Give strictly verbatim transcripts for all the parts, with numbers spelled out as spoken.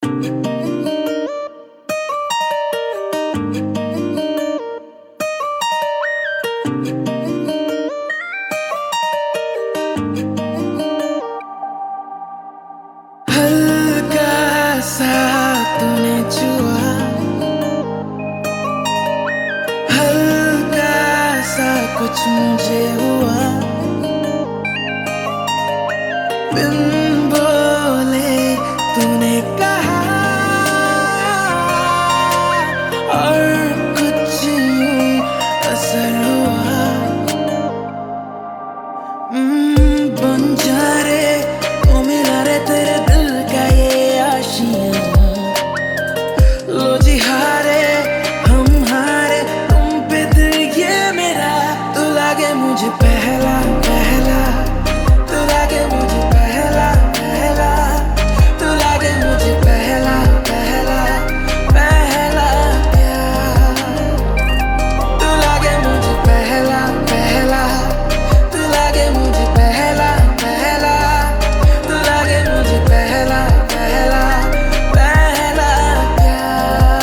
हल्का सा तूने छुआ, हल्का सा कुछ मुझे हुआ, बिन बोले तूने कहा और कुछ यूं असर हुआ। हम्म, बन जा रे ओ मिला रे तेरे दिल का ये आशियां। लो जी हारे हम हारे तुम पे दिल ये मेरा। तू लागे मुझे पहला पहला, तू लागे मुझे पहला पहला, तू लागे मुझे पहला पहला पहला प्यार। तू लागे मुझे पहला पहला, तू लागे मुझे पहला पहला, तू लागे मुझे पहला पहला पहला प्यार।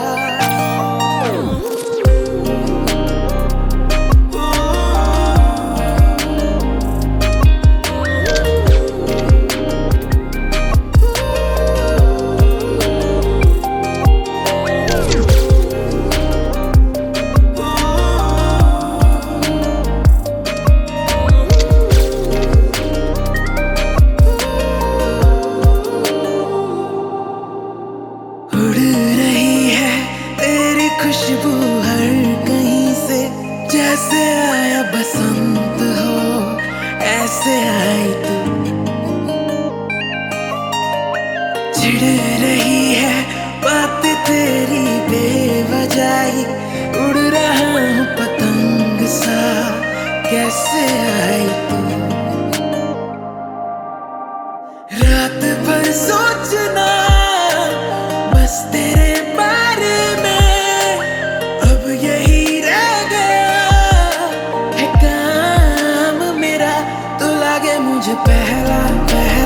उड़ रही है तेरी खुशबू हर कहीं से, जैसे आया बसंत हो ऐसे आई तू। चिढ़ रही है बात तेरी बेवजह, उड़ रहा हूँ पतंग सा कैसे आई तू। रात भर सोचना बस तेरे बारे में, अब यही रह गया है काम मेरा। तू लागे मुझे पहला पहला,